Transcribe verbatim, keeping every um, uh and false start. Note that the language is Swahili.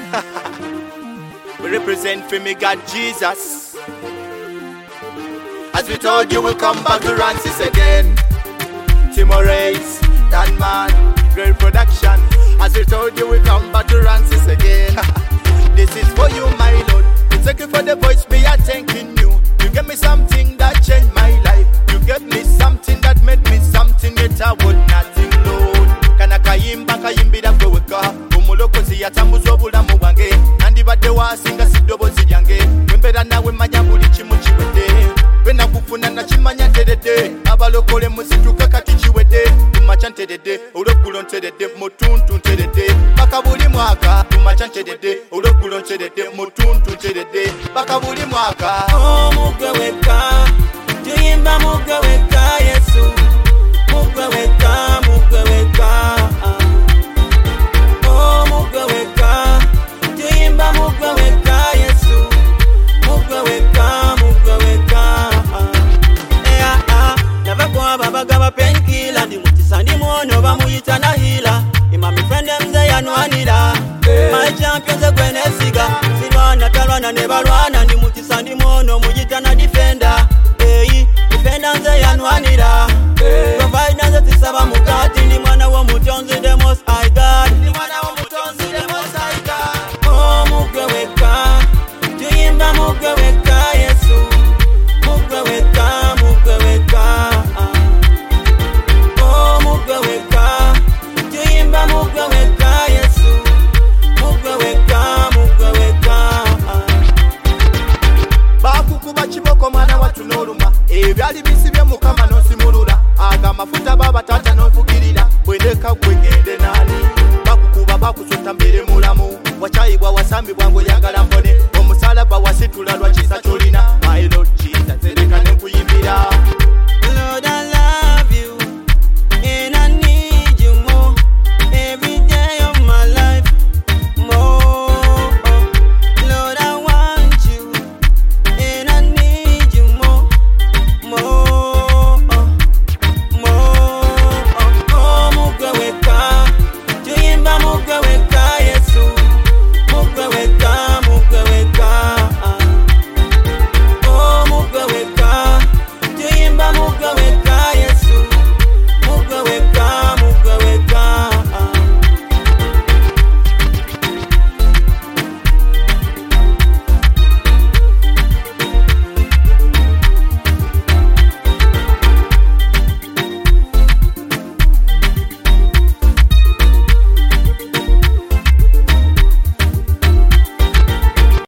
We represent for me God Jesus. As we told you, we'll come back to Rancis again. Timorace, Dan Man, great production. As we told you, we come back to Rancis again. This is for you, my Lord. Thank you for the voice, me are thanking you. You gave me something that changed my life. You gave me something that made me something that I would nothing, Lord. Kana kayimba kayimbira kwe weka Umulokozi yatambuza obulamu bwange Nandibadde wasinga sidobozi lyange Wembera nawe manya buli kimu kiwedde Bena kufuna na kimanya nteredde Abalokole musituka kati kiwedde Tumacha nteredde, olweggulo nteredde Mutuntu nteredde, baka buli mwaka Tumacha nteredde, olweggulo nteredde Mutuntu nteredde, baka buli mwaka. Oh mugwe weka, tuyimba mugwe weka Yesu. Mugwe weka, mugwe weka. Oh mugwe weka, tuyimba mugwe weka Yesu. Mugwe weka, mugwe weka. Eh ah, never go ababaga ba penkila ndi mutisa ndi mwono bamuyita na hila. Ima mi friend them say anwanira. My champions are gwene siga. Silwana talwana ne balwana ndi mutisa ndi mwono muyita na defender. Hey, defender say anwanira. Provide us tisaba mukati ni mwana wa mutonzi the most high God. Ni mwana wa mutonzi the most high God. Oh mugwe weka, tuyimba mugwe weka Yesu. Mugwe weka, mugwe weka. Oh mugwe weka, tuyimba mugwe weka Yesu. Mugwe weka, mugwe weka. Bakukuba kiboko mwana watu n'oluma ebyali bisibye mukama n'osimulula aga mafuta baba tata n'ovugirira bwendeka gwegende nani bakukuba bakusota mbere mulamu wachayibwa wasambibwa ngo lyagala mpone omusalaba wasitula lwa kisa kyolina